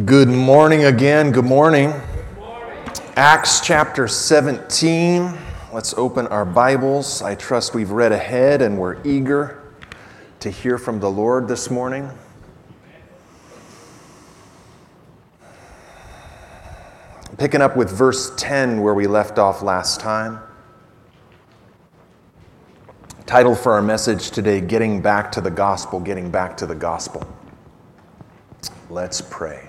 Good morning again. Good morning. Acts chapter 17. Let's open our Bibles. I trust we've read ahead and we're eager to hear from the Lord this morning. Picking up with verse 10 where we left off last time. Title for our message today, Getting Back to the Gospel, Getting Back to the Gospel. Let's pray.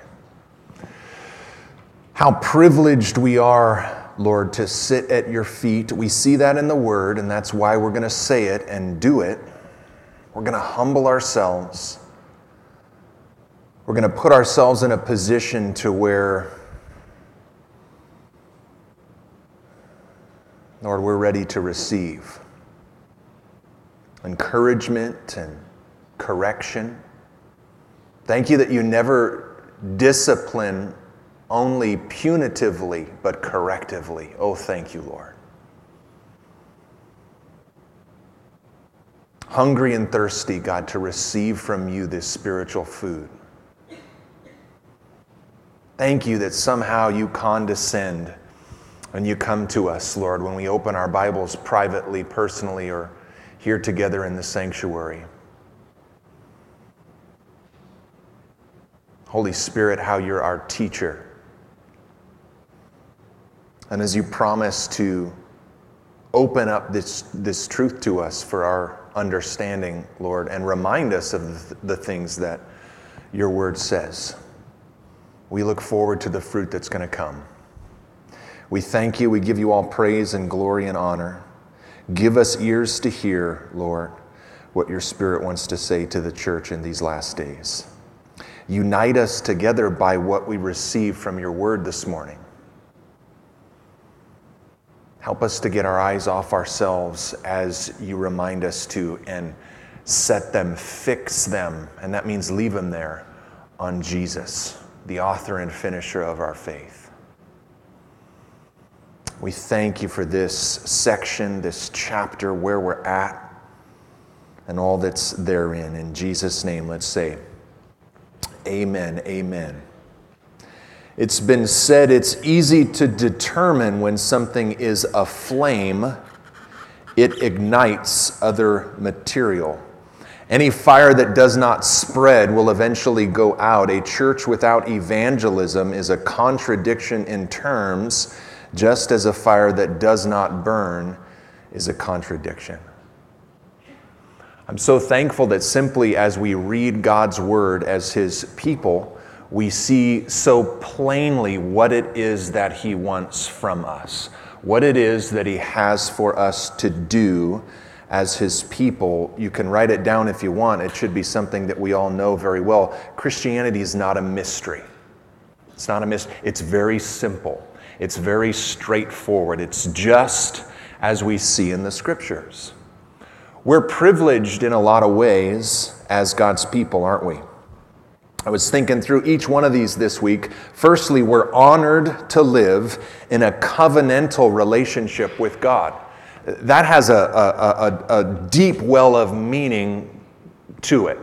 How privileged we are, Lord, to sit at your feet. We see that in the Word, and that's why we're going to say it and do it. We're going to humble ourselves. We're going to put ourselves in a position to where, Lord, we're ready to receive encouragement and correction. Thank you that you never discipline only punitively, but correctively. Oh, thank you, Lord. Hungry and thirsty, God, to receive from you this spiritual food. Thank you that somehow you condescend and you come to us, Lord, when we open our Bibles privately, personally, or here together in the sanctuary. Holy Spirit, how you're our teacher. And as you promise to open up this truth to us for our understanding, Lord, and remind us of the things that your word says, we look forward to the fruit that's going to come. We thank you. We give you all praise and glory and honor. Give us ears to hear, Lord, what your Spirit wants to say to the church in these last days. Unite us together by what we receive from your word this morning. Help us to get our eyes off ourselves as you remind us to, and set them, fix them, and that means leave them there, on Jesus, the author and finisher of our faith. We thank you for this section, this chapter, where we're at, and all that's therein. In Jesus' name, let's say, amen, amen. It's been said it's easy to determine when something is aflame. It ignites other material. Any fire that does not spread will eventually go out. A church without evangelism is a contradiction in terms, just as a fire that does not burn is a contradiction. I'm so thankful that simply as we read God's word as his people, we see so plainly what it is that he wants from us, what it is that he has for us to do as his people. You can write it down if you want. It should be something that we all know very well. Christianity is not a mystery. It's not a mystery. It's very simple. It's very straightforward. It's just as we see in the scriptures. We're privileged in a lot of ways as God's people, aren't we? I was thinking through each one of these this week. Firstly, we're honored to live in a covenantal relationship with God. That has a deep well of meaning to it.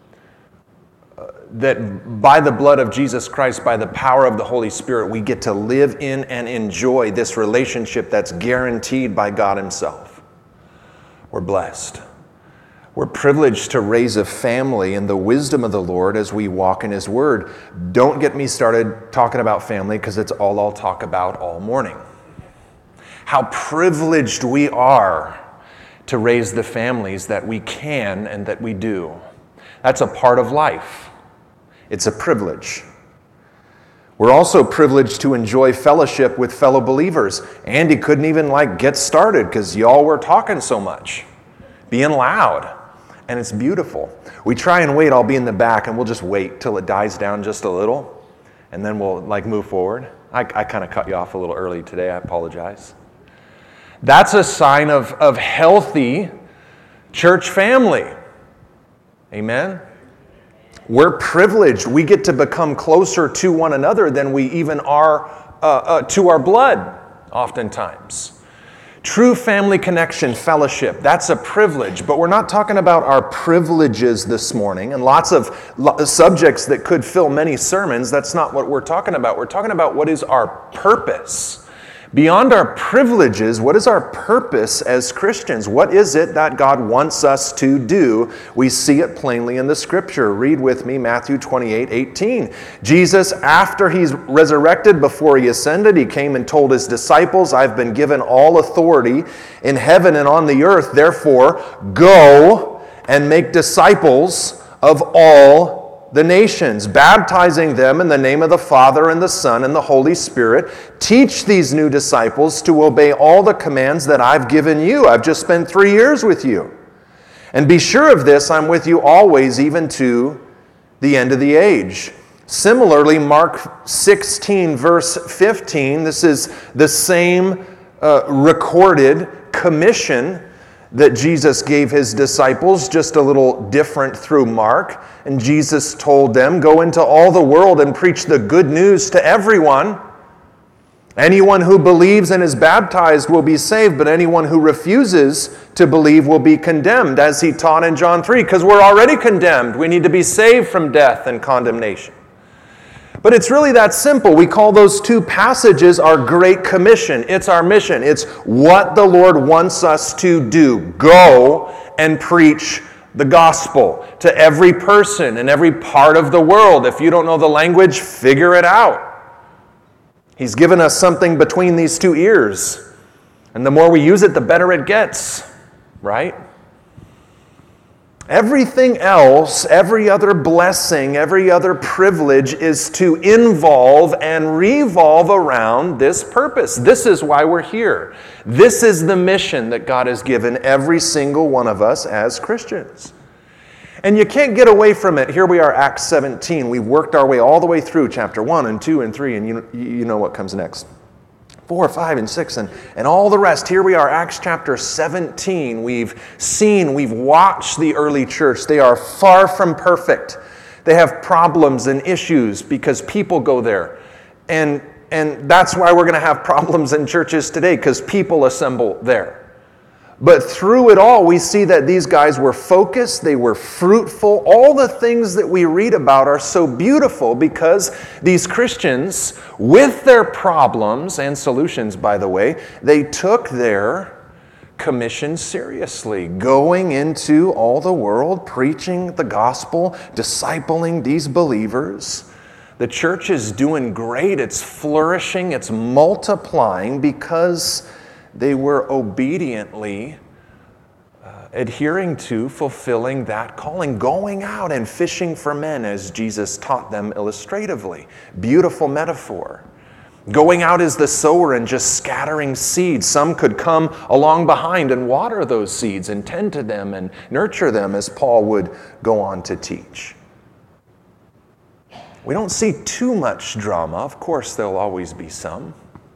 That by the blood of Jesus Christ, by the power of the Holy Spirit, we get to live in and enjoy this relationship that's guaranteed by God himself. We're blessed. We're privileged to raise a family in the wisdom of the Lord as we walk in his word. Don't get me started talking about family, because it's all I'll talk about all morning. How privileged we are to raise the families that we can and that we do. That's a part of life. It's a privilege. We're also privileged to enjoy fellowship with fellow believers. Andy couldn't even get started because y'all were talking so much, being loud. And it's beautiful. We try and wait. I'll be in the back, and we'll just wait till it dies down just a little, and then we'll move forward. I kind of cut you off a little early today. I apologize. That's a sign of healthy church family. Amen? We're privileged. We get to become closer to one another than we even are to our blood, oftentimes. True family connection, fellowship, that's a privilege, but we're not talking about our privileges this morning and lots of subjects that could fill many sermons. That's not what we're talking about. We're talking about what is our purpose. Beyond our privileges, what is our purpose as Christians? What is it that God wants us to do? We see it plainly in the scripture. Read with me Matthew 28:18. Jesus, after he's resurrected, before he ascended, he came and told his disciples, I've been given all authority in heaven and on the earth. Therefore, go and make disciples of all the nations, baptizing them in the name of the Father and the Son and the Holy Spirit. Teach these new disciples to obey all the commands that I've given you. I've just spent 3 years with you. And be sure of this, I'm with you always, even to the end of the age. Similarly, Mark 16, verse 15, this is the same recorded commission that Jesus gave his disciples, just a little different through Mark. And Jesus told them, go into all the world and preach the good news to everyone. Anyone who believes and is baptized will be saved, but anyone who refuses to believe will be condemned, as he taught in John 3, because we're already condemned. We need to be saved from death and condemnation. But it's really that simple. We call those two passages our Great Commission. It's our mission. It's what the Lord wants us to do. Go and preach the gospel to every person in every part of the world. If you don't know the language, figure it out. He's given us something between these two ears. And the more we use it, the better it gets, right? Everything else, every other blessing, every other privilege is to involve and revolve around this purpose. This is why we're here. This is the mission that God has given every single one of us as Christians. And you can't get away from it. Here we are, Acts 17. We've worked our way all the way through chapter 1 and 2 and 3, and you know what comes next. 4, 5, and 6, and all the rest. Here we are, Acts chapter 17. We've watched the early church. They are far from perfect. They have problems and issues because people go there. And that's why we're going to have problems in churches today, because people assemble there. But through it all, we see that these guys were focused, they were fruitful. All the things that we read about are so beautiful because these Christians, with their problems and solutions, by the way, they took their commission seriously, going into all the world, preaching the gospel, discipling these believers. The church is doing great, it's flourishing, it's multiplying because they were obediently adhering to, fulfilling that calling, going out and fishing for men as Jesus taught them illustratively. Beautiful metaphor. Going out as the sower and just scattering seeds. Some could come along behind and water those seeds and tend to them and nurture them, as Paul would go on to teach. We don't see too much drama. Of course, there'll always be some.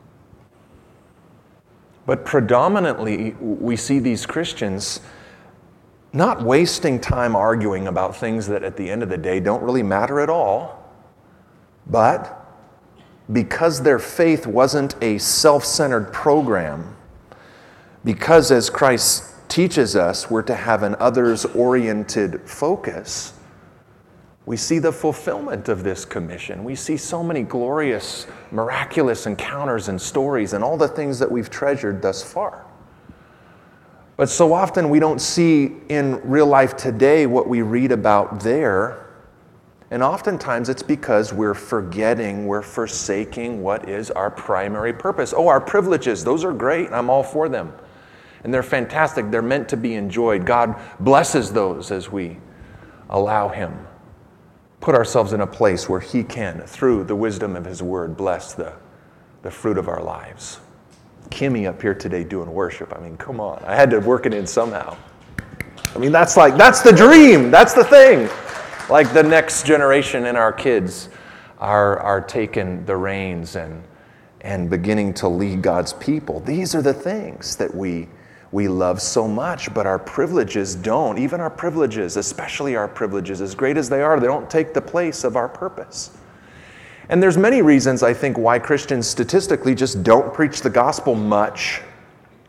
But predominantly, we see these Christians not wasting time arguing about things that at the end of the day don't really matter at all, but because their faith wasn't a self-centered program, because as Christ teaches us, we're to have an others-oriented focus, we see the fulfillment of this commission. We see so many glorious, miraculous encounters and stories and all the things that we've treasured thus far. But so often we don't see in real life today what we read about there. And oftentimes it's because we're forgetting, we're forsaking what is our primary purpose. Oh, our privileges, those are great. I'm all for them. And they're fantastic. They're meant to be enjoyed. God blesses those as we allow Him. Put ourselves in a place where He can, through the wisdom of His Word, bless the fruit of our lives. Kimmy up here today doing worship. I mean, come on. I had to work it in somehow. I mean, that's the dream. That's the thing. Like the next generation and our kids are taking the reins and beginning to lead God's people. These are the things that we love so much, but our privileges don't. Even our privileges, especially our privileges, as great as they are, they don't take the place of our purpose. And there's many reasons, I think, why Christians statistically just don't preach the gospel much.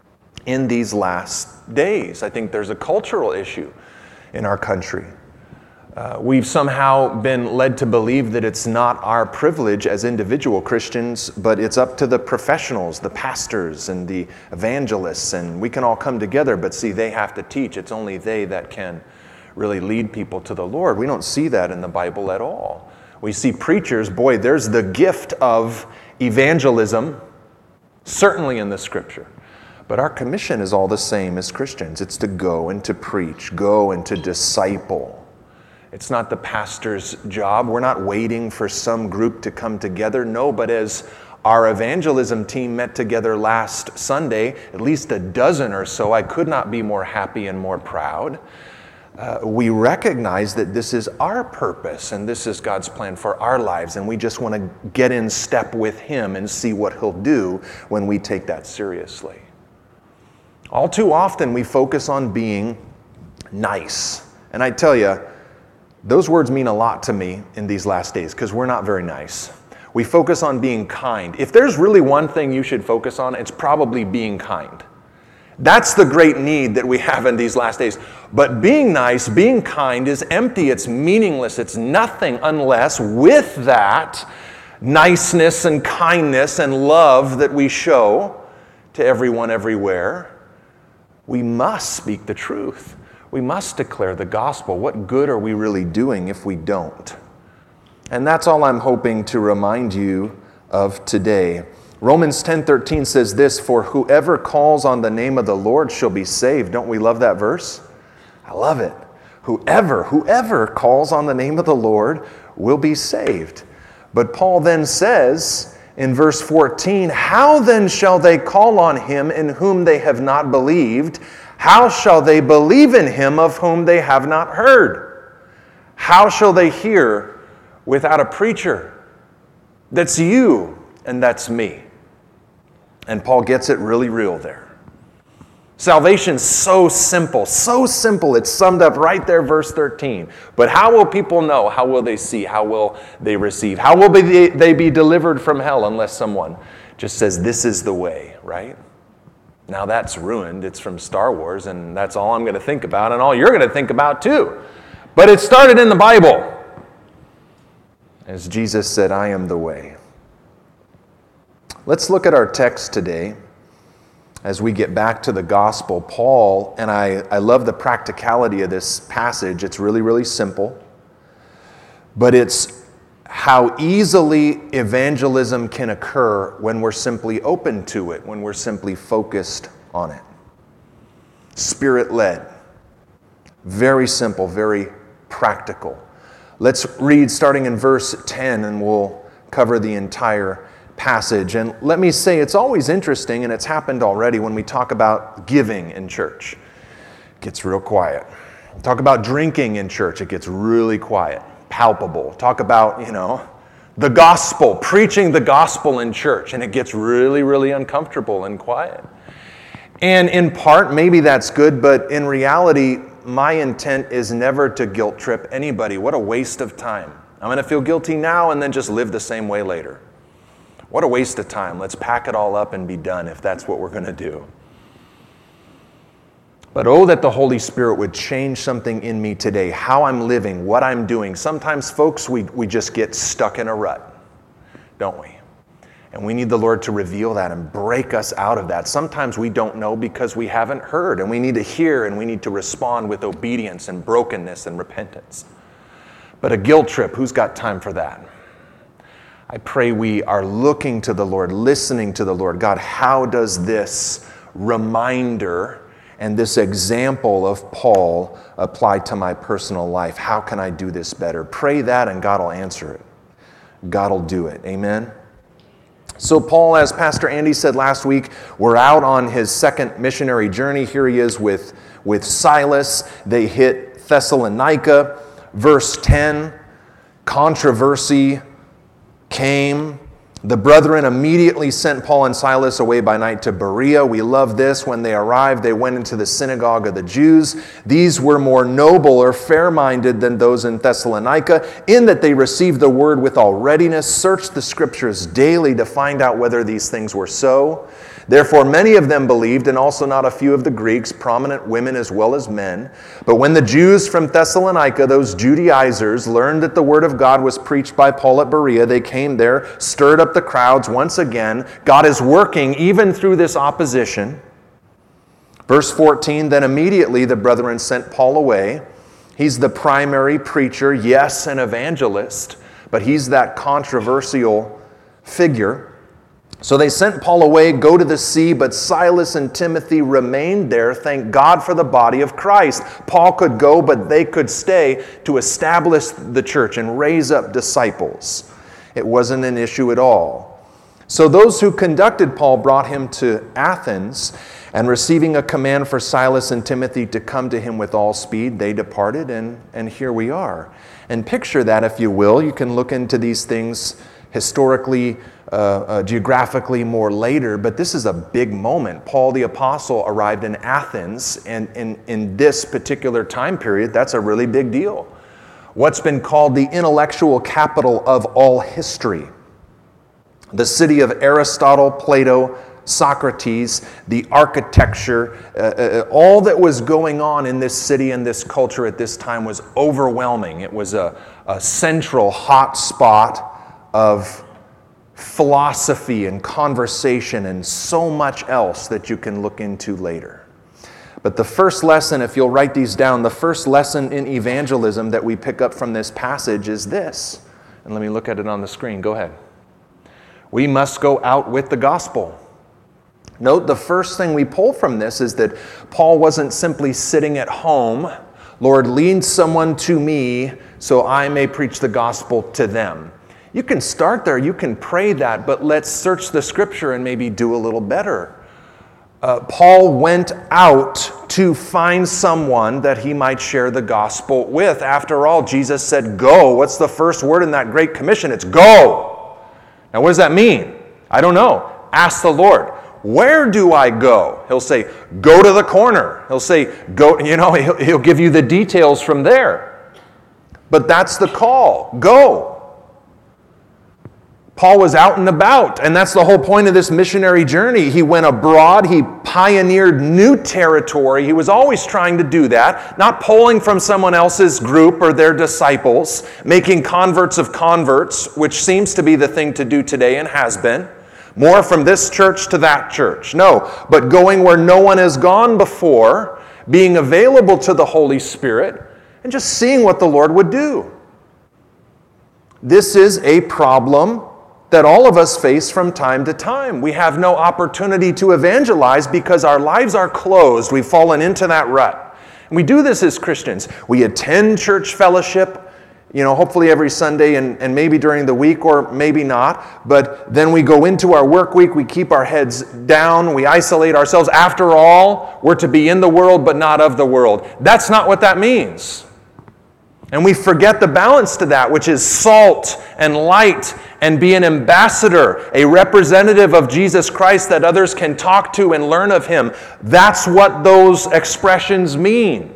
in these last days. I think there's a cultural issue in our country. We've somehow been led to believe that it's not our privilege as individual Christians, but it's up to the professionals, the pastors and the evangelists, and we can all come together, but see, they have to teach. It's only they that can really lead people to the Lord. We don't see that in the Bible at all. We see preachers, boy, there's the gift of evangelism, certainly in the Scripture. But our commission is all the same as Christians. It's to go and to preach, go and to disciple. It's not the pastor's job. We're not waiting for some group to come together. No, but as our evangelism team met together last Sunday, at least a dozen or so, I could not be more happy and more proud. We recognize that this is our purpose and this is God's plan for our lives, and we just want to get in step with Him and see what He'll do when we take that seriously. All too often we focus on being nice. And I tell you, those words mean a lot to me in these last days because we're not very nice. We focus on being kind. If there's really one thing you should focus on, it's probably being kind. That's the great need that we have in these last days. But being nice, being kind is empty. It's meaningless. It's nothing unless with that niceness and kindness and love that we show to everyone everywhere, we must speak the truth. We must declare the gospel. What good are we really doing if we don't? And that's all I'm hoping to remind you of today. Romans 10:13 says this, "For whoever calls on the name of the Lord shall be saved." Don't we love that verse? I love it. Whoever calls on the name of the Lord will be saved. But Paul then says in verse 14, "How then shall they call on him in whom they have not believed? How shall they believe in him of whom they have not heard? How shall they hear without a preacher?" That's you and that's me. And Paul gets it really real there. Salvation's so simple, it's summed up right there, verse 13. But how will people know? How will they see? How will they receive? How will they be delivered from hell unless someone just says, "This is the way," right? Now that's ruined. It's from Star Wars, and that's all I'm going to think about, and all you're going to think about too. But it started in the Bible. As Jesus said, "I am the way." Let's look at our text today as we get back to the gospel. Paul, and I love the practicality of this passage. It's really, really simple. But it's how easily evangelism can occur when we're simply open to it, when we're simply focused on it. Spirit-led. Very simple, very practical. Let's read starting in verse 10 and we'll cover the entire passage. And let me say, it's always interesting, and it's happened already when we talk about giving in church. It gets real quiet. Talk about drinking in church, it gets really quiet. Palpable. Talk about, the gospel, preaching the gospel in church, and it gets really, really uncomfortable and quiet. And in part, maybe that's good, but in reality, my intent is never to guilt trip anybody. What a waste of time. I'm going to feel guilty now and then just live the same way later. What a waste of time. Let's pack it all up and be done if that's what we're going to do. But oh, that the Holy Spirit would change something in me today, how I'm living, what I'm doing. Sometimes, folks, we just get stuck in a rut, don't we? And we need the Lord to reveal that and break us out of that. Sometimes we don't know because we haven't heard, and we need to hear, and we need to respond with obedience and brokenness and repentance. But a guilt trip, who's got time for that? I pray we are looking to the Lord, listening to the Lord. God, how does this reminder and this example of Paul apply to my personal life? How can I do this better? Pray that and God will answer it. God will do it. Amen? So Paul, as Pastor Andy said last week, we're out on his second missionary journey. Here he is with Silas. They hit Thessalonica. Verse 10, controversy came. The brethren immediately sent Paul and Silas away by night to Berea. We love this. When they arrived, they went into the synagogue of the Jews. These were more noble or fair-minded than those in Thessalonica, in that they received the word with all readiness, searched the scriptures daily to find out whether these things were so. Therefore many of them believed, and also not a few of the Greeks, prominent women as well as men. But when the Jews from Thessalonica, those Judaizers, learned that the word of God was preached by Paul at Berea, they came there, stirred up the crowds once again. God is working even through this opposition. Verse 14, then immediately the brethren sent Paul away. He's the primary preacher, yes, an evangelist, but he's that controversial figure. So they sent Paul away, go to the sea, but Silas and Timothy remained there. Thank God for the body of Christ. Paul could go, but they could stay to establish the church and raise up disciples. It wasn't an issue at all. So those who conducted Paul brought him to Athens, and receiving a command for Silas and Timothy to come to him with all speed, they departed, and here we are. And picture that, if you will. You can look into these things historically, geographically more later, but this is a big moment. Paul the Apostle arrived in Athens, and in this particular time period, that's a really big deal. What's been called the intellectual capital of all history. The city of Aristotle, Plato, Socrates, the architecture, all that was going on in this city and this culture at this time was overwhelming. It was a central hot spot of philosophy and conversation and so much else that you can look into later. But the first lesson, if you'll write these down, the first lesson in evangelism that we pick up from this passage is this. And let me look at it on the screen. Go ahead. We must go out with the gospel. Note the first thing we pull from this is that Paul wasn't simply sitting at home. Lord, lead someone to me so I may preach the gospel to them. You can start there, you can pray that, but let's search the scripture and maybe do a little better. Paul went out to find someone that he might share the gospel with. After all, Jesus said, go. What's the first word in that Great Commission? It's go. Now, what does that mean? I don't know. Ask the Lord. Where do I go? He'll say, go to the corner. He'll say, go, he'll give you the details from there. But that's the call. Go. Paul was out and about, and that's the whole point of this missionary journey. He went abroad, he pioneered new territory. He was always trying to do that, not pulling from someone else's group or their disciples, making converts of converts, which seems to be the thing to do today and has been. More from this church to that church. No, but going where no one has gone before, being available to the Holy Spirit, and just seeing what the Lord would do. This is a problem that all of us face from time to time. We have no opportunity to evangelize because our lives are closed. We've fallen into that rut. And we do this as Christians. We attend church fellowship, hopefully every Sunday and maybe during the week or maybe not. But then we go into our work week, we keep our heads down, we isolate ourselves. After all, we're to be in the world but not of the world. That's not what that means. And we forget the balance to that, which is salt and light and be an ambassador, a representative of Jesus Christ that others can talk to and learn of him. That's what those expressions mean.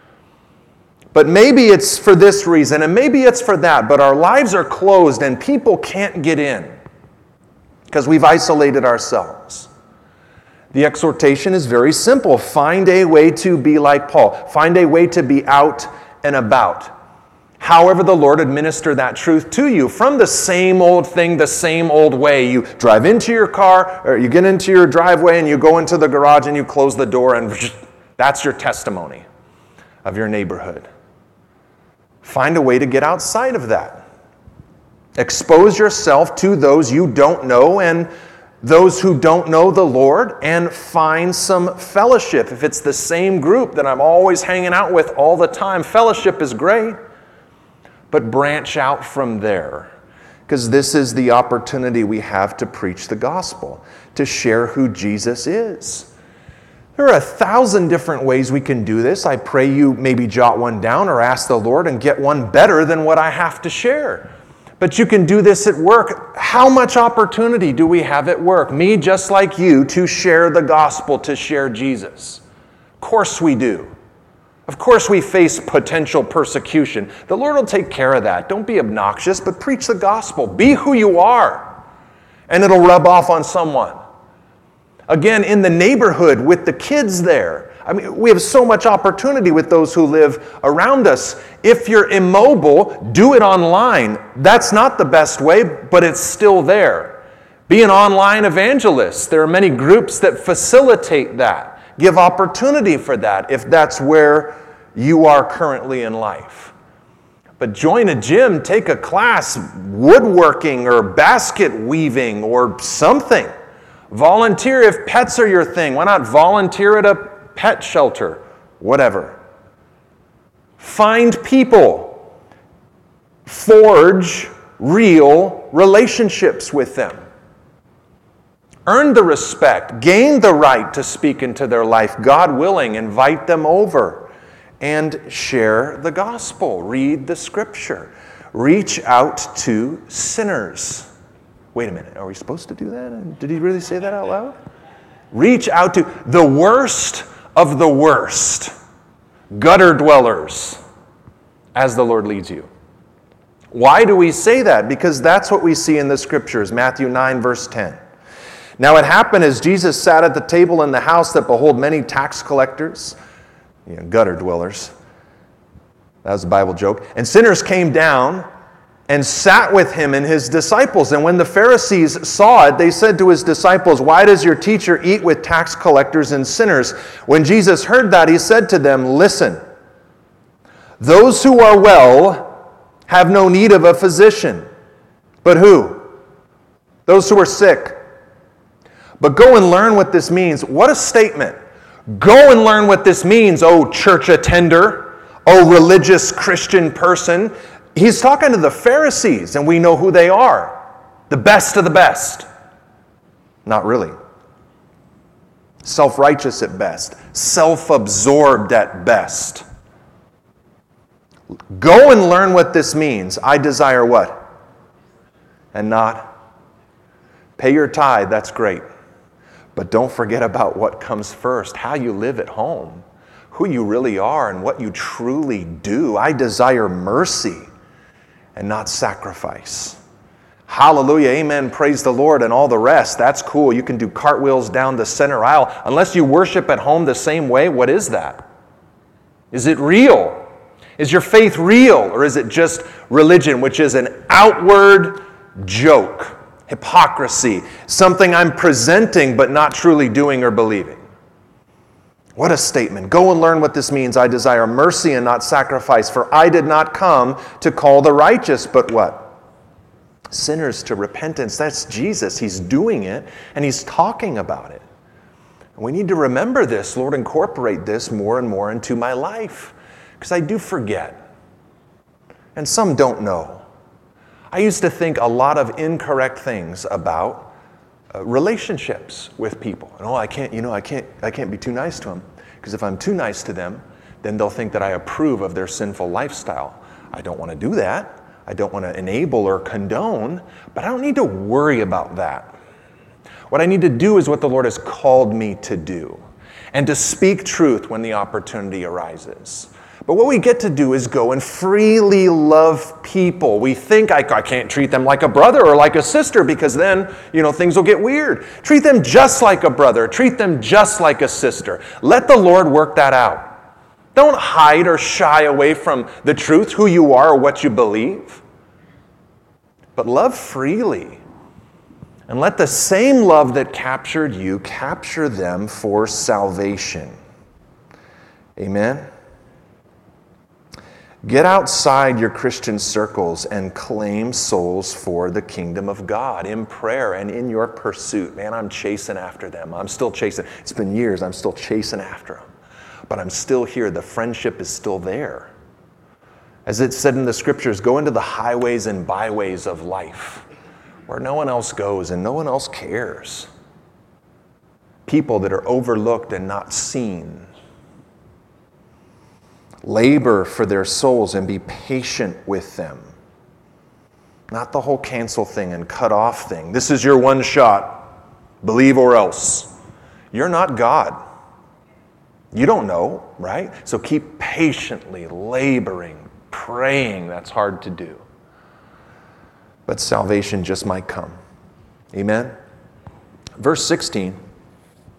But maybe it's for this reason and maybe it's for that, but our lives are closed and people can't get in because we've isolated ourselves. The exhortation is very simple. Find a way to be like Paul. Find a way to be out and about. However the Lord administer that truth to you from the same old thing, the same old way. You drive into your car, or you get into your driveway and you go into the garage and you close the door and that's your testimony of your neighborhood. Find a way to get outside of that. Expose yourself to those you don't know and those who don't know the Lord, and find some fellowship. If it's the same group that I'm always hanging out with all the time, fellowship is great. But branch out from there, because this is the opportunity we have to preach the gospel, to share who Jesus is. There are 1,000 different ways we can do this. I pray you maybe jot one down or ask the Lord and get one better than what I have to share. But you can do this at work. How much opportunity do we have at work? Me, just like you, to share the gospel, to share Jesus. Of course we do. Of course we face potential persecution. The Lord will take care of that. Don't be obnoxious, but preach the gospel. Be who you are, and it'll rub off on someone. Again, in the neighborhood with the kids there. I mean, we have so much opportunity with those who live around us. If you're immobile, do it online. That's not the best way, but it's still there. Be an online evangelist. There are many groups that facilitate that, give opportunity for that if that's where you are currently in life. But join a gym, take a class, woodworking or basket weaving or something. Volunteer if pets are your thing. Why not volunteer at a pet shelter? Whatever. Find people. Forge real relationships with them. Earn the respect. Gain the right to speak into their life. God willing, invite them over and share the gospel. Read the scripture. Reach out to sinners. Wait a minute, are we supposed to do that? Did he really say that out loud? Reach out to the worst of the worst, gutter dwellers, as the Lord leads you. Why do we say that? Because that's what we see in the scriptures, Matthew 9, verse 10. Now it happened as Jesus sat at the table in the house that behold many tax collectors, gutter dwellers, that was a Bible joke, and sinners came down and sat with him and his disciples. And when the Pharisees saw it, they said to his disciples, "Why does your teacher eat with tax collectors and sinners?" When Jesus heard that, he said to them, "Listen, those who are well have no need of a physician." But who? Those who are sick. But go and learn what this means. What a statement. Go and learn what this means, oh church attender, oh religious Christian person. He's talking to the Pharisees, and we know who they are. The best of the best. Not really. Self-righteous at best. Self-absorbed at best. Go and learn what this means. I desire what? And not. Pay your tithe, that's great. But don't forget about what comes first. How you live at home. Who you really are and what you truly do. I desire mercy and not sacrifice. Hallelujah, amen, praise the Lord, and all the rest. That's cool. You can do cartwheels down the center aisle. Unless you worship at home the same way, what is that? Is it real? Is your faith real? Or is it just religion, which is an outward joke, hypocrisy, something I'm presenting but not truly doing or believing? What a statement. Go and learn what this means. I desire mercy and not sacrifice, for I did not come to call the righteous, but what? Sinners to repentance. That's Jesus. He's doing it, and he's talking about it. And we need to remember this. Lord, incorporate this more and more into my life, because I do forget. And some don't know. I used to think a lot of incorrect things about relationships with people. Oh, I can't be too nice to them, because if I'm too nice to them, then they'll think that I approve of their sinful lifestyle. I don't want to do that. I don't want to enable or condone, but I don't need to worry about that. What I need to do is what the Lord has called me to do, and to speak truth when the opportunity arises. But what we get to do is go and freely love people. We think I can't treat them like a brother or like a sister, because then, things will get weird. Treat them just like a brother. Treat them just like a sister. Let the Lord work that out. Don't hide or shy away from the truth, who you are or what you believe. But love freely. And let the same love that captured you capture them for salvation. Amen? Get outside your Christian circles and claim souls for the kingdom of God in prayer and in your pursuit. Man, I'm chasing after them. I'm still chasing. It's been years. I'm still chasing after them. But I'm still here. The friendship is still there. As it said in the scriptures, go into the highways and byways of life where no one else goes and no one else cares. People that are overlooked and not seen. Labor for their souls and be patient with them. Not the whole cancel thing and cut off thing. This is your one shot. Believe or else. You're not God. You don't know, right? So keep patiently laboring, praying. That's hard to do. But salvation just might come. Amen? Verse 16.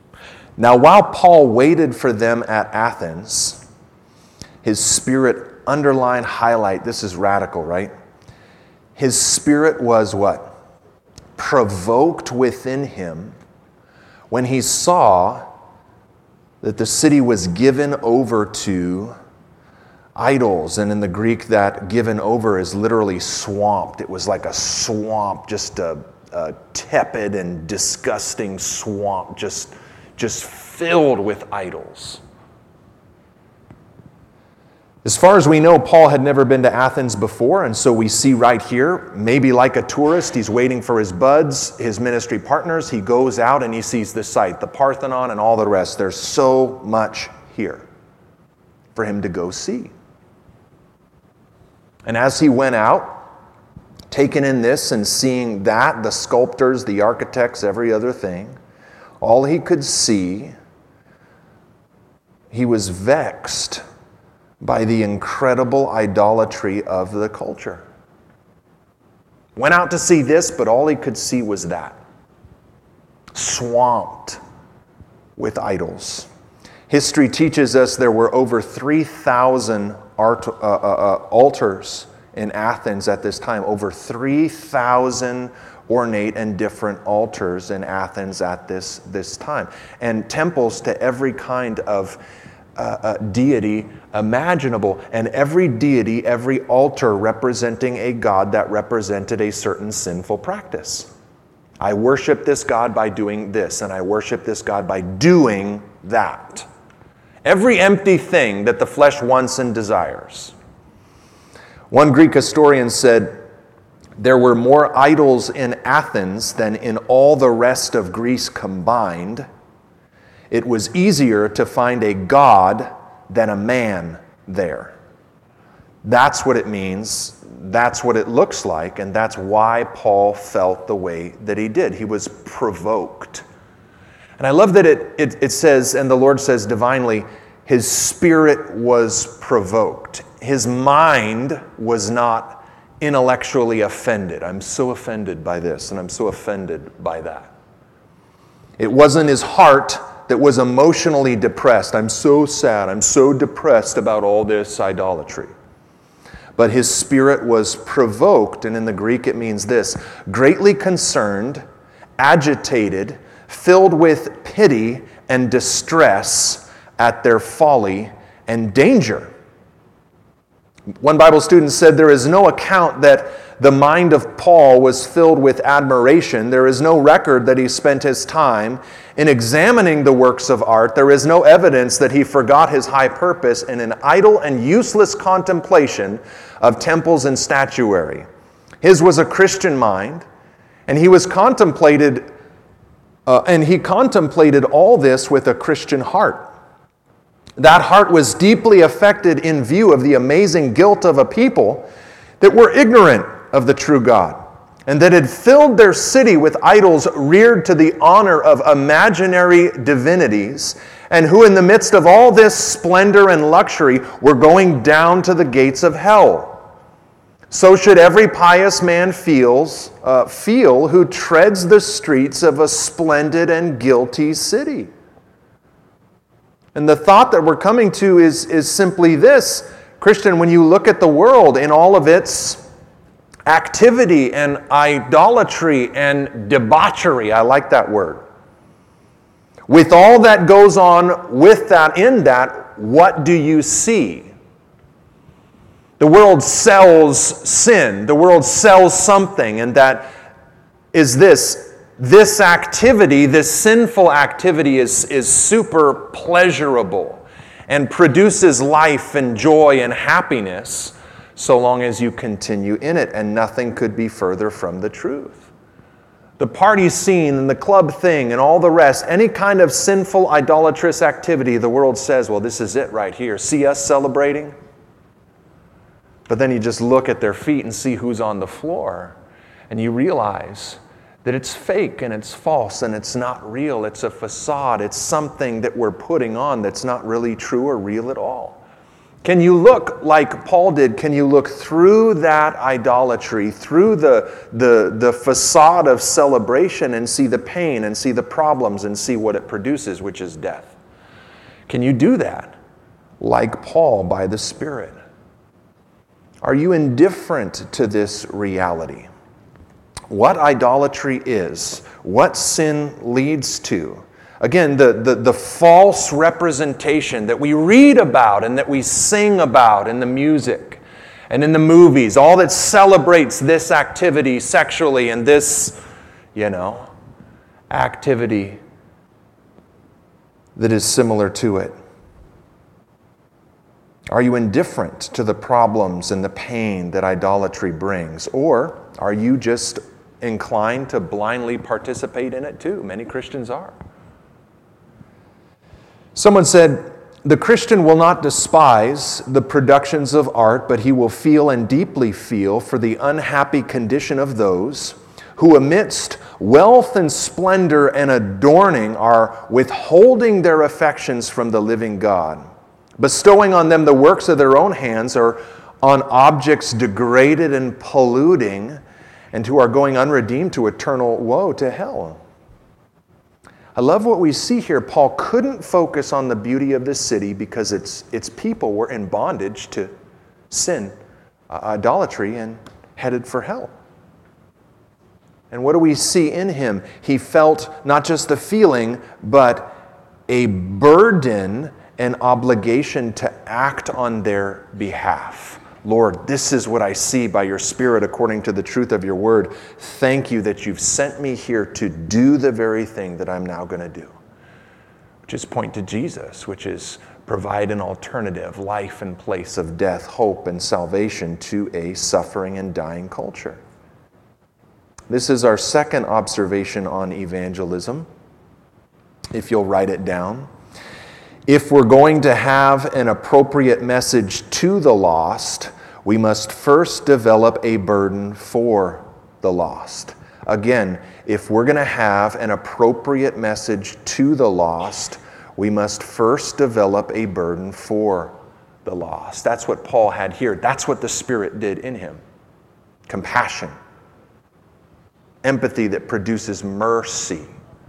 Now, while Paul waited for them at Athens, his spirit, underline, highlight, this is radical, right? His spirit was what? Provoked within him when he saw that the city was given over to idols. And in the Greek, that given over is literally swamped. It was like a swamp, just a tepid and disgusting swamp, just filled with idols. As far as we know, Paul had never been to Athens before, and so we see right here, maybe like a tourist, he's waiting for his buds, his ministry partners. He goes out and he sees the site, the Parthenon and all the rest. There's so much here for him to go see. And as he went out, taking in this and seeing that, the sculptors, the architects, every other thing, all he could see, he was vexed by the incredible idolatry of the culture. Went out to see this, but all he could see was that. Swamped with idols. History teaches us there were over 3,000 altars in Athens at this time. Over 3,000 ornate and different altars in Athens at this time. And temples to every kind of deity imaginable, and every deity, every altar representing a god that represented a certain sinful practice. I worship this god by doing this, and I worship this god by doing that. Every empty thing that the flesh wants and desires. One Greek historian said, there were more idols in Athens than in all the rest of Greece combined. It was easier to find a god than a man there. That's what it means. That's what it looks like. And that's why Paul felt the way that he did. He was provoked. And I love that it says, and the Lord says divinely, his spirit was provoked. His mind was not intellectually offended. I'm so offended by this, and I'm so offended by that. It wasn't his heart that was emotionally depressed. I'm so sad. I'm so depressed about all this idolatry. But his spirit was provoked, and in the Greek it means this: greatly concerned, agitated, filled with pity and distress at their folly and danger. One Bible student said there is no account that the mind of Paul was filled with admiration. There is no record that he spent his time in examining the works of art. There is no evidence that he forgot his high purpose in an idle and useless contemplation of temples and statuary. His was a Christian mind, and he contemplated all this with a Christian heart. That heart was deeply affected in view of the amazing guilt of a people that were ignorant of the true God, and that had filled their city with idols reared to the honor of imaginary divinities, and who in the midst of all this splendor and luxury were going down to the gates of hell. So should every pious man feel who treads the streets of a splendid and guilty city. And the thought that we're coming to is simply this: Christian, when you look at the world in all of its activity and idolatry and debauchery, I like that word, with all that goes on with that, in that, what do you see? The world sells sin. The world sells something, and that is this activity, this sinful activity is super pleasurable and produces life and joy and happiness so long as you continue in it, and nothing could be further from the truth. The party scene and the club thing and all the rest, any kind of sinful, idolatrous activity, the world says, well, this is it right here. See us celebrating? But then you just look at their feet and see who's on the floor, and you realize that it's fake and it's false and it's not real. It's a facade. It's something that we're putting on that's not really true or real at all. Can you look like Paul did? Can you look through that idolatry, through the facade of celebration and see the pain and see the problems and see what it produces, which is death? Can you do that like Paul by the Spirit? Are you indifferent to this reality? What idolatry is, what sin leads to. Again, the false representation that we read about and that we sing about in the music and in the movies, all that celebrates this activity sexually and this, activity that is similar to it. Are you indifferent to the problems and the pain that idolatry brings? Or are you just inclined to blindly participate in it too? Many Christians are. Someone said, the Christian will not despise the productions of art, but he will feel and deeply feel for the unhappy condition of those who amidst wealth and splendor and adorning are withholding their affections from the living God, bestowing on them the works of their own hands or on objects degraded and polluting, and who are going unredeemed to eternal woe, to hell. I love what we see here. Paul couldn't focus on the beauty of the city because its people were in bondage to sin, idolatry, and headed for hell. And what do we see in him? He felt not just the feeling, but a burden and obligation to act on their behalf. Lord, this is what I see by your Spirit according to the truth of your word. Thank you that you've sent me here to do the very thing that I'm now going to do, which is point to Jesus, which is provide an alternative life in place of death, hope, and salvation to a suffering and dying culture. This is our second observation on evangelism, if you'll write it down. If we're going to have an appropriate message to the lost, we must first develop a burden for the lost. Again, if we're going to have an appropriate message to the lost, we must first develop a burden for the lost. That's what Paul had here. That's what the Spirit did in him. Compassion. Empathy that produces mercy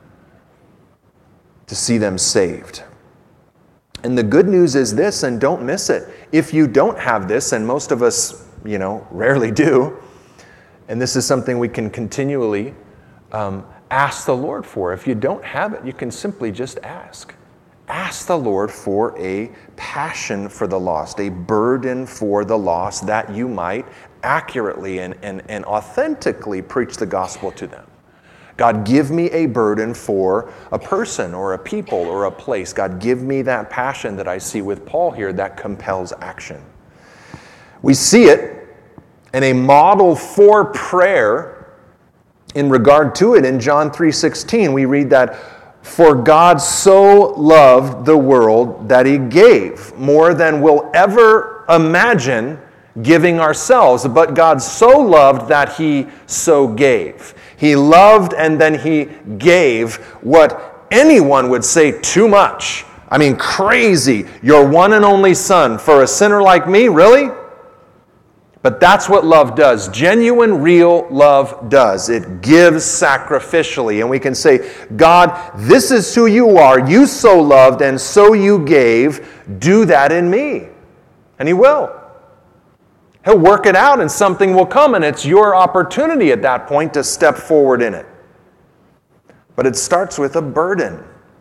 to see them saved. And the good news is this, and don't miss it. If you don't have this, and most of us, rarely do, and this is something we can continually ask the Lord for. If you don't have it, you can simply just ask. Ask the Lord for a passion for the lost, a burden for the lost, that you might accurately and authentically preach the gospel to them. God, give me a burden for a person or a people or a place. God, give me that passion that I see with Paul here that compels action. We see it in a model for prayer in regard to it. In John 3:16, we read that, "For God so loved the world that he gave," more than we'll ever imagine giving ourselves. But God so loved that he so gave. He loved and then he gave what anyone would say too much. I mean, crazy. Your one and only son for a sinner like me? Really? But that's what love does. Genuine, real love does. It gives sacrificially. And we can say, God, this is who you are. You so loved and so you gave. Do that in me. And he will. He'll work it out and something will come, and it's your opportunity at that point to step forward in it. But it starts with a burden.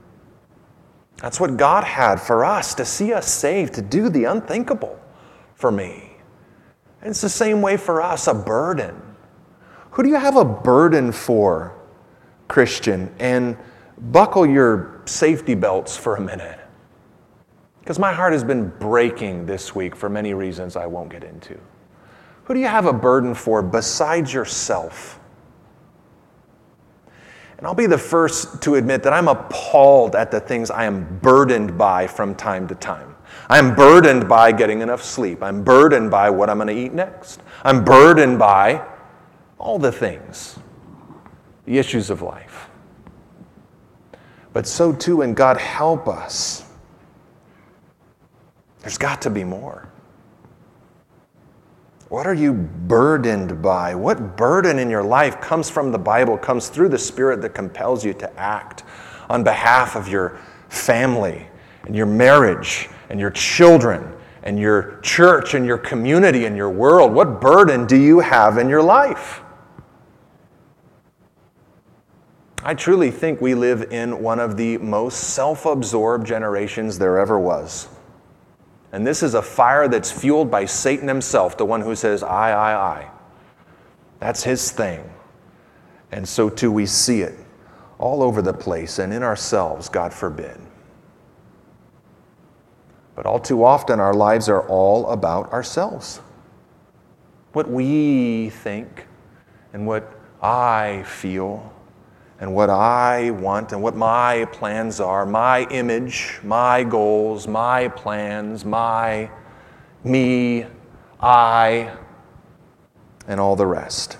That's what God had for us, to see us saved, to do the unthinkable for me. And it's the same way for us, a burden. Who do you have a burden for, Christian? And buckle your safety belts for a minute. Because my heart has been breaking this week for many reasons I won't get into. Who do you have a burden for besides yourself? And I'll be the first to admit that I'm appalled at the things I am burdened by from time to time. I'm burdened by getting enough sleep. I'm burdened by what I'm going to eat next. I'm burdened by all the things, the issues of life. But so too, and God help us, there's got to be more. What are you burdened by? What burden in your life comes from the Bible, comes through the Spirit that compels you to act on behalf of your family and your marriage and your children and your church and your community and your world? What burden do you have in your life? I truly think we live in one of the most self-absorbed generations there ever was. And this is a fire that's fueled by Satan himself, the one who says, I. That's his thing. And so too we see it all over the place and in ourselves, God forbid. But all too often our lives are all about ourselves. What we think and what I feel and what I want and what my plans are, my image, my goals, my plans, me, I, and all the rest.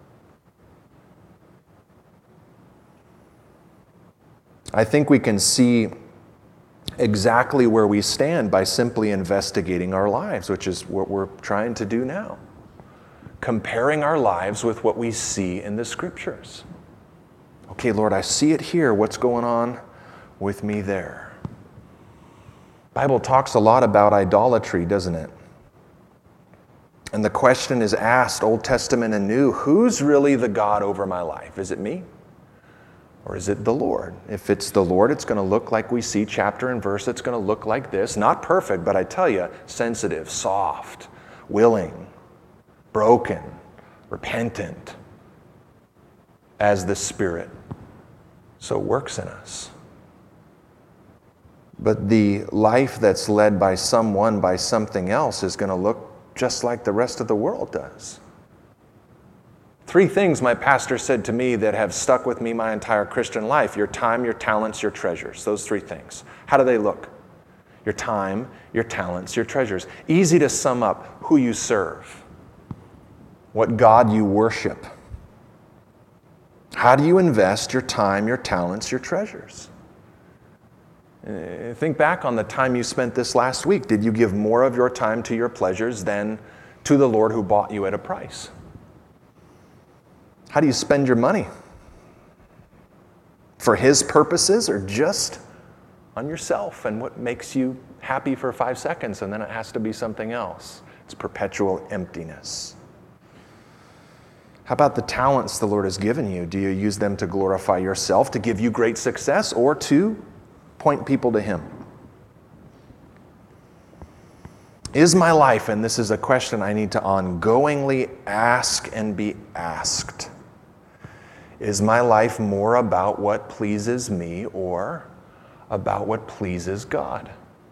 I think we can see exactly where we stand by simply investigating our lives, which is what we're trying to do now. Comparing our lives with what we see in the Scriptures. Okay, Lord, I see it here. What's going on with me there? The Bible talks a lot about idolatry, doesn't it? And the question is asked, Old Testament and New, who's really the God over my life? Is it me? Or is it the Lord? If it's the Lord, it's going to look like we see chapter and verse. It's going to look like this. Not perfect, but I tell you, sensitive, soft, willing, broken, repentant, as the Spirit so works in us. But the life that's led by someone, by something else, is going to look just like the rest of the world does. 3 things my pastor said to me that have stuck with me my entire Christian life: your time, your talents, your treasures. Those 3 things. How do they look? Your time, your talents, your treasures. Easy to sum up who you serve, what God you worship. How do you invest your time, your talents, your treasures? Think back on the time you spent this last week. Did you give more of your time to your pleasures than to the Lord who bought you at a price? How do you spend your money? For His purposes or just on yourself and what makes you happy for 5 seconds and then it has to be something else? It's perpetual emptiness. How about the talents the Lord has given you? Do you use them to glorify yourself, to give you great success, or to point people to Him? Is my life, and this is a question I need to ongoingly ask and be asked, is my life more about what pleases me or about what pleases God?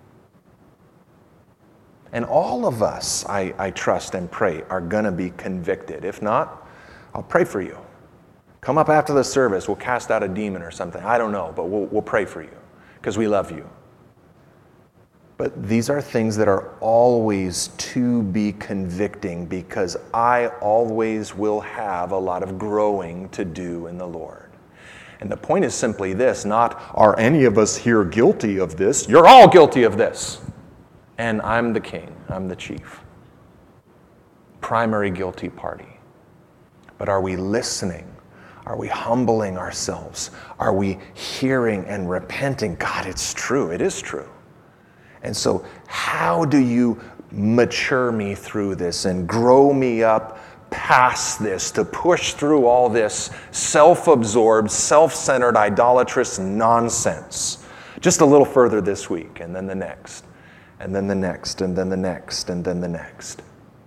And all of us, I trust and pray, are going to be convicted. If not, I'll pray for you. Come up after the service. We'll cast out a demon or something. I don't know, but we'll pray for you because we love you. But these are things that are always to be convicting because I always will have a lot of growing to do in the Lord. And the point is simply this, not are any of us here guilty of this? You're all guilty of this. And I'm the king. I'm the chief. Primary guilty party. But are we listening? Are we humbling ourselves? Are we hearing and repenting? God, it's true. It is true. And so how do you mature me through this and grow me up past this to push through all this self-absorbed, self-centered, idolatrous nonsense? Just a little further this week, and then the next, and then the next, and then the next, and then the next.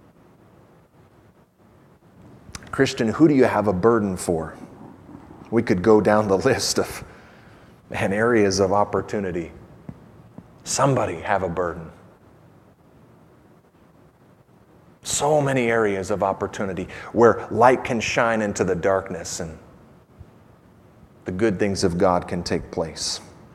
Christian, who do you have a burden for? We could go down the list of areas of opportunity. Somebody have a burden. So many areas of opportunity where light can shine into the darkness and the good things of God can take place.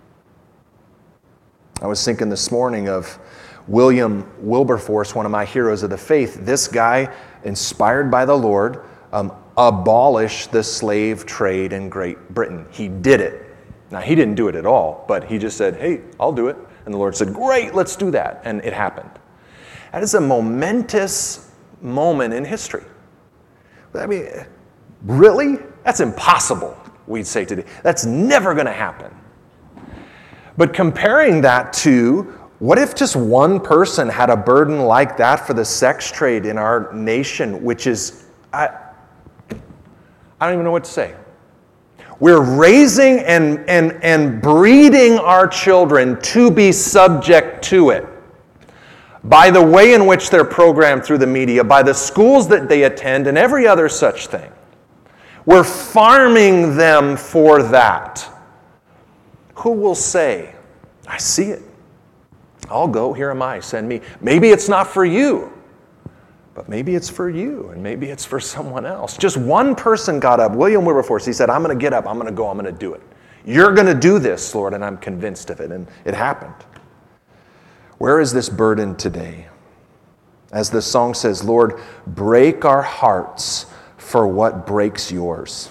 I was thinking this morning of William Wilberforce, one of my heroes of the faith. This guy, inspired by the Lord, abolished the slave trade in Great Britain. He did it. Now, he didn't do it at all, but he just said, hey, I'll do it. And the Lord said, great, let's do that. And it happened. That is a momentous moment in history. I mean, really? That's impossible, we'd say today. That's never going to happen. But comparing that to, what if just one person had a burden like that for the sex trade in our nation, which is, I don't even know what to say. We're raising and breeding our children to be subject to it by the way in which they're programmed through the media, by the schools that they attend, and every other such thing. We're farming them for that. Who will say, I see it. I'll go, here am I, send me. Maybe it's not for you, but maybe it's for you, and maybe it's for someone else. Just one person got up, William Wilberforce, he said, I'm going to get up, I'm going to go, I'm going to do it. You're going to do this, Lord, and I'm convinced of it, and it happened. Where is this burden today? As the song says, Lord, break our hearts for what breaks yours.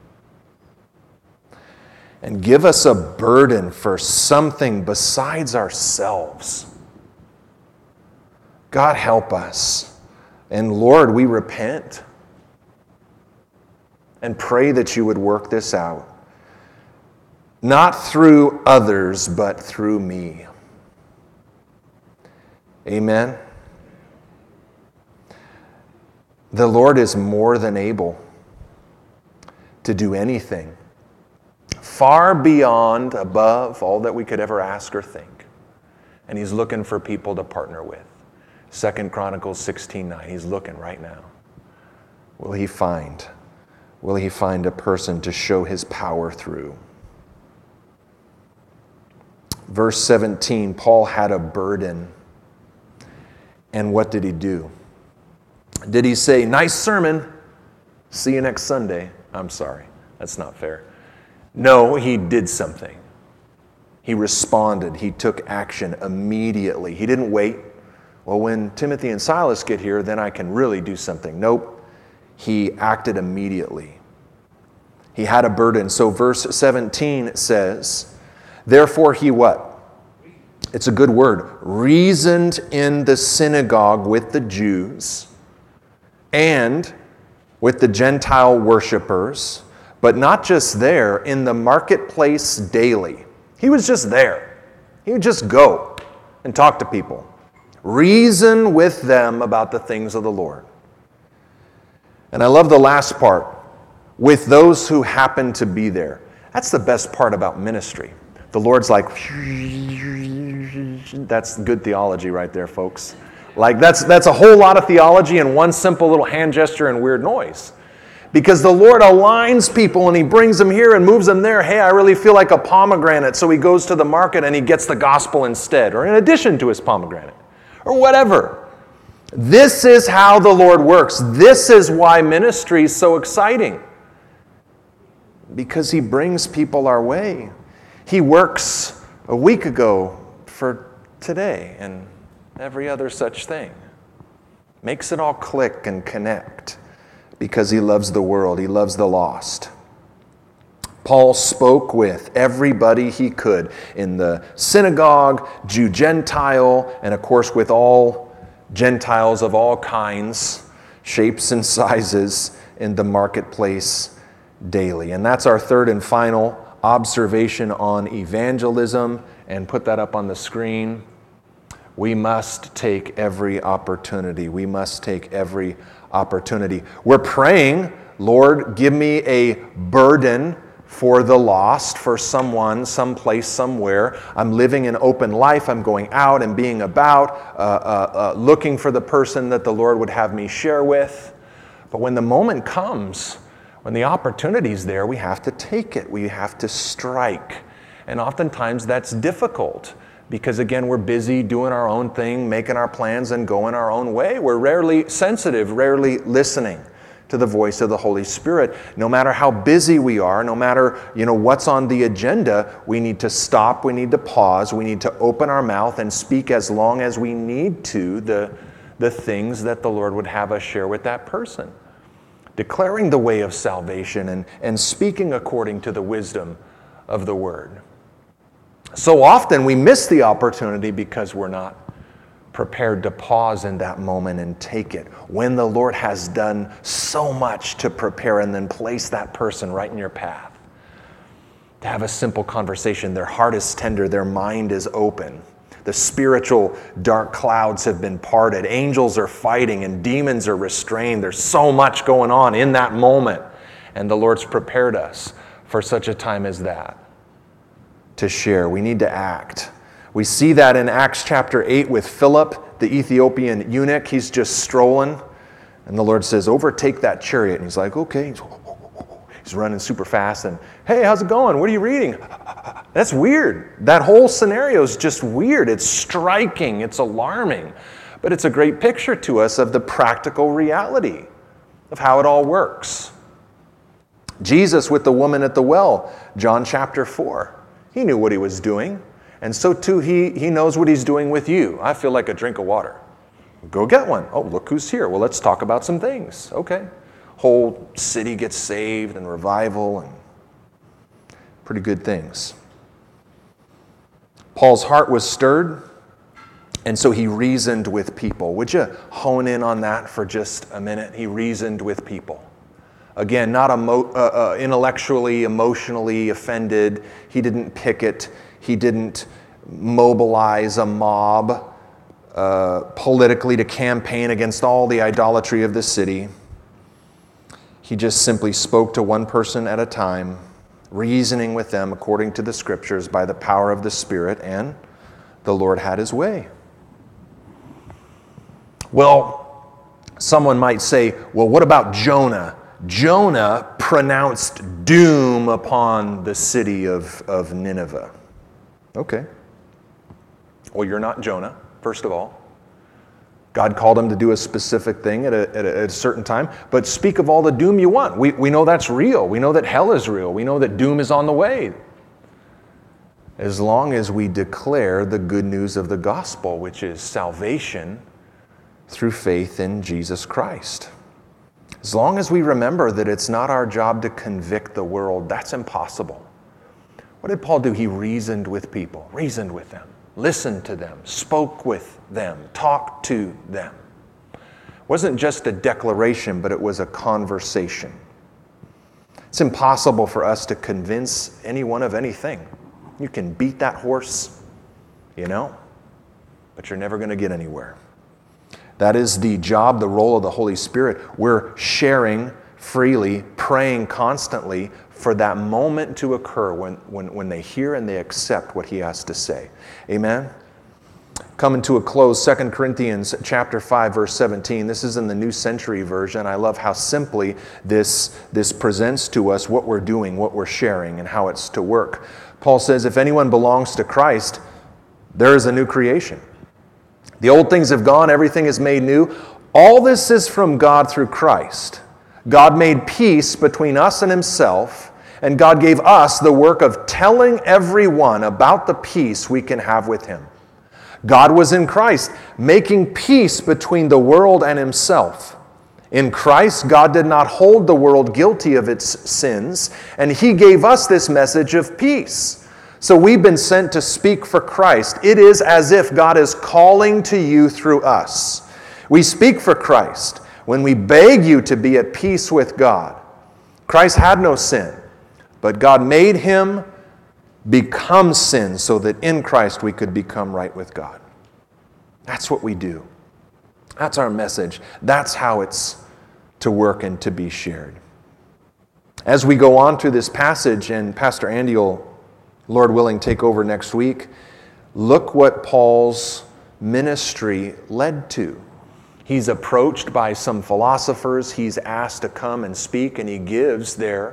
And give us a burden for something besides ourselves. God, help us. And Lord, we repent and pray that you would work this out. Not through others, but through me. Amen. The Lord is more than able to do anything, far beyond, above all that we could ever ask or think. And He's looking for people to partner with. 2 Chronicles 16:9. He's looking right now. Will He find a person to show His power through? Verse 17, Paul had a burden. And what did he do? Did he say, nice sermon, see you next Sunday? I'm sorry, that's not fair. No, he did something. He responded. He took action immediately. He didn't wait. Well, when Timothy and Silas get here, then I can really do something. Nope. He acted immediately. He had a burden. So verse 17 says, therefore he what? It's a good word. Reasoned in the synagogue with the Jews and with the Gentile worshipers, but not just there, in the marketplace daily. He was just there. He would just go and talk to people. Reason with them about the things of the Lord. And I love the last part, with those who happen to be there. That's the best part about ministry. The Lord's like, that's good theology right there, folks. Like that's a whole lot of theology in one simple little hand gesture and weird noise. Because the Lord aligns people and He brings them here and moves them there. Hey, I really feel like a pomegranate. So He goes to the market and He gets the gospel instead, or in addition to his pomegranate, or whatever. This is how the Lord works. This is why ministry is so exciting. Because He brings people our way. He works a week ago for today and every other such thing. Makes it all click and connect because He loves the world. He loves the lost. Paul spoke with everybody he could in the synagogue, Jew, Gentile, and of course with all Gentiles of all kinds, shapes and sizes in the marketplace daily. And that's our third and final observation on evangelism, and put that up on the screen. We must take every opportunity. We must take every opportunity. We're praying, Lord, give me a burden for the lost, for someone, someplace, somewhere. I'm living an open life. I'm going out and being about, looking for the person that the Lord would have me share with. But when the moment comes, when the opportunity's there, we have to take it. We have to strike. And oftentimes that's difficult because, again, we're busy doing our own thing, making our plans and going our own way. We're rarely sensitive, rarely listening to the voice of the Holy Spirit. No matter how busy we are, no matter, what's on the agenda, we need to stop, we need to pause, we need to open our mouth and speak as long as we need to the things that the Lord would have us share with that person. Declaring the way of salvation and speaking according to the wisdom of the Word. So often we miss the opportunity because we're not prepared to pause in that moment and take it when the Lord has done so much to prepare and then place that person right in your path. To have a simple conversation. Their heart is tender. Their mind is open. The spiritual dark clouds have been parted. Angels are fighting and demons are restrained. There's so much going on in that moment. And the Lord's prepared us for such a time as that to share. We need to act. We see that in Acts chapter 8 with Philip, the Ethiopian eunuch. He's just strolling. And the Lord says, overtake that chariot. And he's like, okay. He's running super fast. And, hey, how's it going? What are you reading? That's weird. That whole scenario is just weird. It's striking. It's alarming. But it's a great picture to us of the practical reality of how it all works. Jesus with the woman at the well, John chapter 4. He knew what he was doing. And so too, he knows what he's doing with you. I feel like a drink of water. Go get one. Oh, look who's here. Well, let's talk about some things. Okay. Whole city gets saved and revival and pretty good things. Paul's heart was stirred, and so he reasoned with people. Would you hone in on that for just a minute? He reasoned with people. Again, not intellectually, emotionally offended. He didn't picket. He didn't mobilize a mob politically to campaign against all the idolatry of the city. He just simply spoke to one person at a time, reasoning with them according to the Scriptures by the power of the Spirit, and the Lord had his way. Well, someone might say, well, what about Jonah? Jonah pronounced doom upon the city of Nineveh. Okay. Well, you're not Jonah, first of all. God called him to do a specific thing at a certain time, but speak of all the doom you want. We know that's real. We know that hell is real. We know that doom is on the way. As long as we declare the good news of the gospel, which is salvation through faith in Jesus Christ. As long as we remember that it's not our job to convict the world, that's impossible. What did Paul do? He reasoned with people, reasoned with them, listened to them, spoke with them, talked to them. It wasn't just a declaration, but it was a conversation. It's impossible for us to convince anyone of anything. You can beat that horse, but you're never going to get anywhere. That is the job, the role of the Holy Spirit. We're sharing freely, praying constantly for that moment to occur when they hear and they accept what he has to say. Amen? Coming to a close, 2 Corinthians chapter 5, verse 17. This is in the New Century Version. I love how simply this presents to us what we're doing, what we're sharing, and how it's to work. Paul says, if anyone belongs to Christ, there is a new creation. The old things have gone, everything is made new. All this is from God through Christ. God made peace between us and himself, and God gave us the work of telling everyone about the peace we can have with him. God was in Christ, making peace between the world and himself. In Christ, God did not hold the world guilty of its sins, and he gave us this message of peace. So we've been sent to speak for Christ. It is as if God is calling to you through us. We speak for Christ when we beg you to be at peace with God. Christ had no sin, but God made him become sin so that in Christ we could become right with God. That's what we do. That's our message. That's how it's to work and to be shared. As we go on through this passage, and Pastor Andy will, Lord willing, take over next week, look what Paul's ministry led to. He's approached by some philosophers. He's asked to come and speak, and he gives there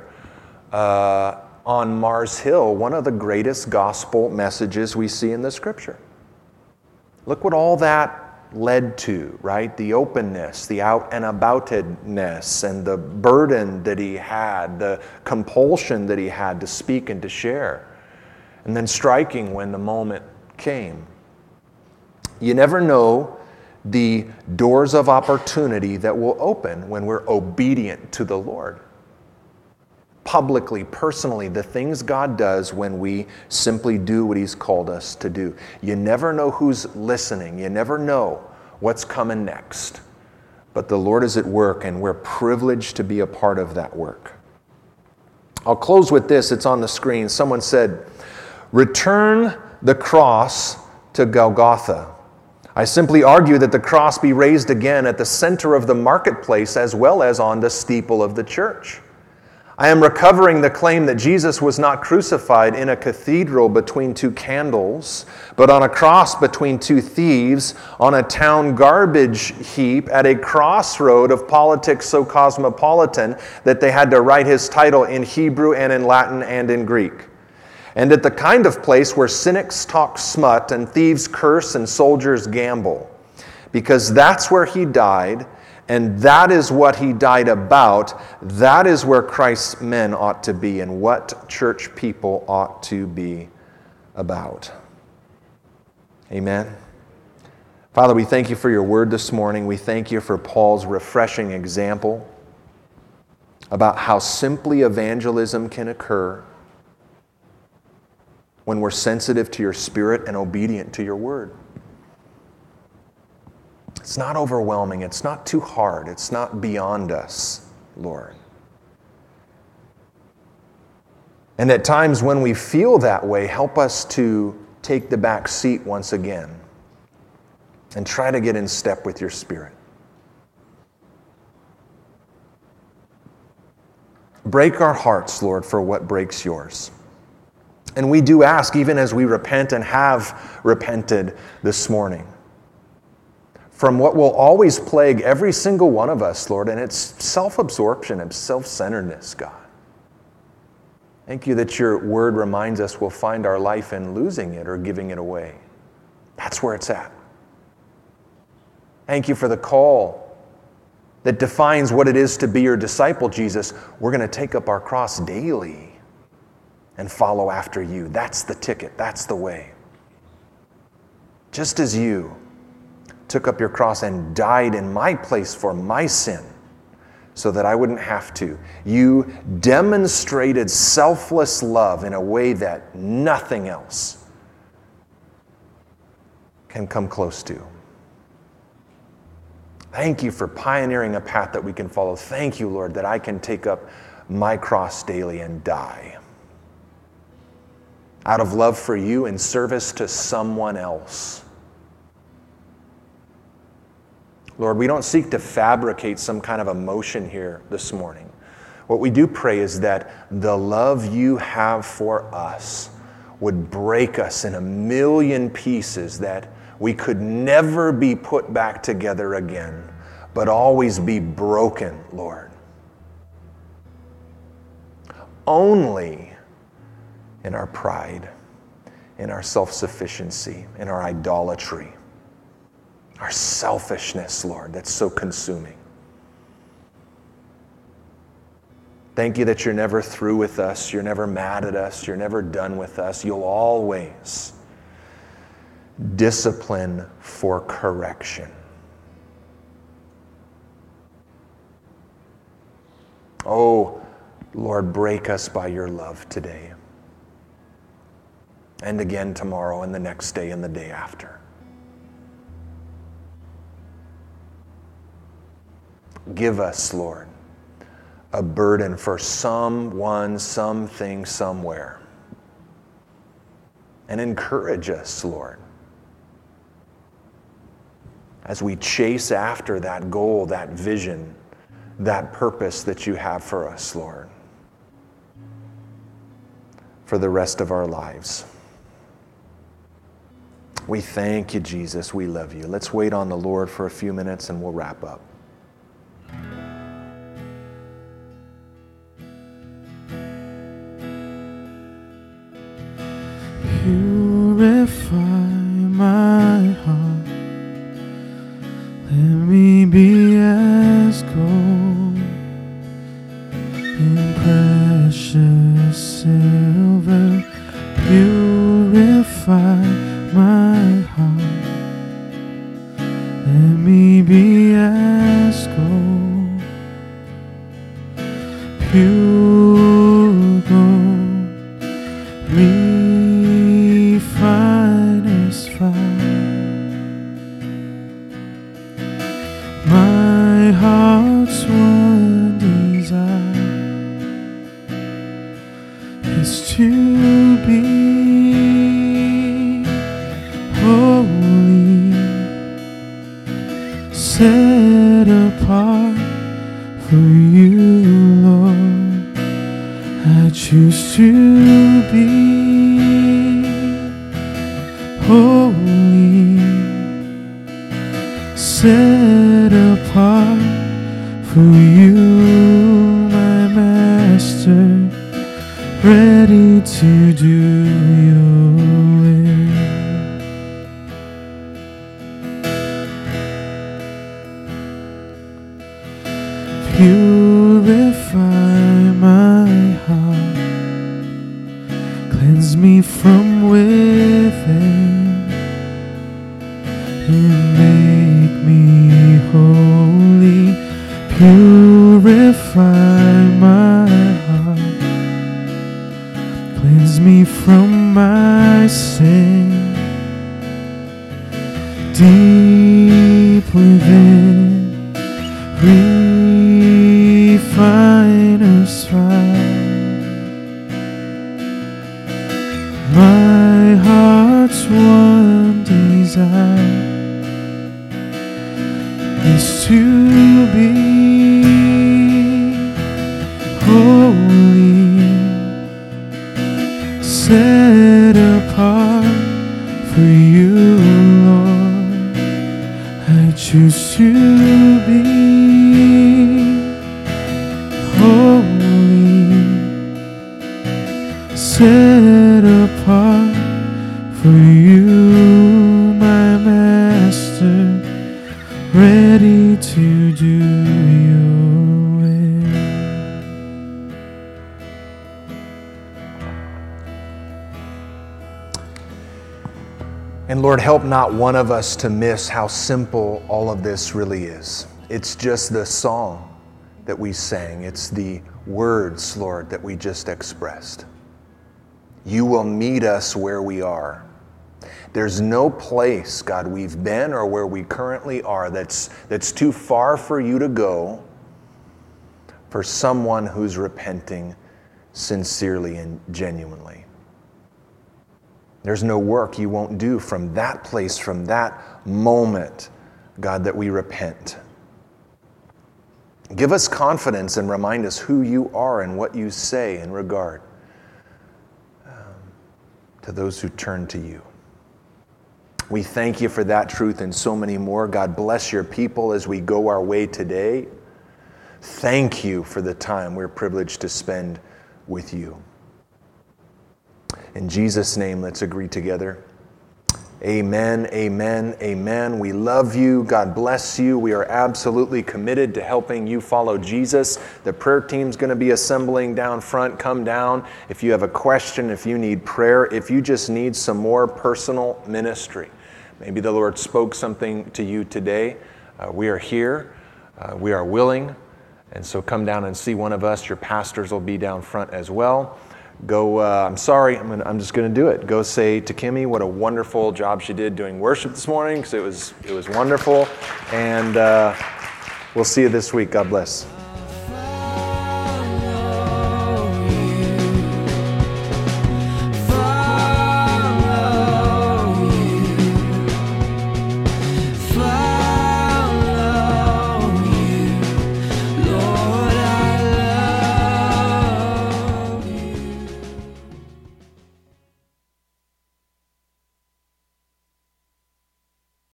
on Mars Hill one of the greatest gospel messages we see in the Scripture. Look what all that led to, right? The openness, the out and aboutedness, and the burden that he had, the compulsion that he had to speak and to share. And then striking when the moment came. You never know the doors of opportunity that will open when we're obedient to the Lord. publicly, personally, the things God does when we simply do what He's called us to do. You never know who's listening. You never know what's coming next. But the Lord is at work, and we're privileged to be a part of that work. I'll close with this. It's on the screen. Someone said, "Return the cross to Golgotha. I simply argue that the cross be raised again at the center of the marketplace as well as on the steeple of the church. I am recovering the claim that Jesus was not crucified in a cathedral between two candles, but on a cross between two thieves, on a town garbage heap at a crossroad of politics so cosmopolitan that they had to write his title in Hebrew and in Latin and in Greek. And at the kind of place where cynics talk smut and thieves curse and soldiers gamble. Because that's where he died, and that is what he died about. That is where Christ's men ought to be and what church people ought to be about." Amen. Father, we thank you for your word this morning. We thank you for Paul's refreshing example about how simply evangelism can occur when we're sensitive to your Spirit and obedient to your word. It's not overwhelming. It's not too hard. It's not beyond us, Lord. And at times when we feel that way, help us to take the back seat once again and try to get in step with your Spirit. Break our hearts, Lord, for what breaks yours. And we do ask, even as we repent and have repented this morning, from what will always plague every single one of us, Lord, and it's self-absorption and self-centeredness, God. Thank you that your word reminds us we'll find our life in losing it or giving it away. That's where it's at. Thank you for the call that defines what it is to be your disciple, Jesus. We're going to take up our cross daily and follow after you. That's the ticket. That's the way. Just as you took up your cross and died in my place for my sin so that I wouldn't have to. You demonstrated selfless love in a way that nothing else can come close to. Thank you for pioneering a path that we can follow. Thank you, Lord, that I can take up my cross daily and die out of love for you and service to someone else. Lord, we don't seek to fabricate some kind of emotion here this morning. What we do pray is that the love you have for us would break us in a million pieces, that we could never be put back together again, but always be broken, Lord. Only in our pride, in our self-sufficiency, in our idolatry, our selfishness, Lord, that's so consuming. Thank you that you're never through with us. You're never mad at us. You're never done with us. You'll always discipline for correction. Oh, Lord, break us by your love today. And again tomorrow and the next day and the day after. Give us, Lord, a burden for someone, something, somewhere. And encourage us, Lord, as we chase after that goal, that vision, that purpose that you have for us, Lord, for the rest of our lives. We thank you, Jesus. We love you. Let's wait on the Lord for a few minutes and we'll wrap up. Purify my heart, let me be as gold in precious silver. Purify my heart, let me be as gold. Purify For you, Lord, I choose to be holy, set apart for you, my Master, ready to do your will. Purify my heart, cleanse me from within, and make me holy. Purify my heart, cleanse me from my sin. Deep within, refiner's fire. My heart's one desire is to be holy, set apart for you, Lord. I choose to be holy, set apart for you, my Master, ready to do your will. And Lord, help not one of us to miss how simple all of this really is. It's just the song that we sang. It's the words, Lord, that we just expressed. You will meet us where we are. There's no place, God, we've been or where we currently are that's too far for you to go for someone who's repenting sincerely and genuinely. There's no work you won't do from that place, from that moment, God, that we repent. Give us confidence and remind us who you are and what you say in regard to those who turn to you. We thank you for that truth and so many more. God, bless your people as we go our way today. Thank you for the time we're privileged to spend with you. In Jesus' name, let's agree together. Amen, amen, amen. We love you. God bless you. We are absolutely committed to helping you follow Jesus. The prayer team's going to be assembling down front. Come down. If you have a question, if you need prayer, if you just need some more personal ministry. Maybe the Lord spoke something to you today. We are here. We are willing. And so come down and see one of us. Your pastors will be down front as well. Go, I'm sorry, I'm just going to do it. Go say to Kimmy what a wonderful job she did doing worship this morning, because it was wonderful. And we'll see you this week. God bless.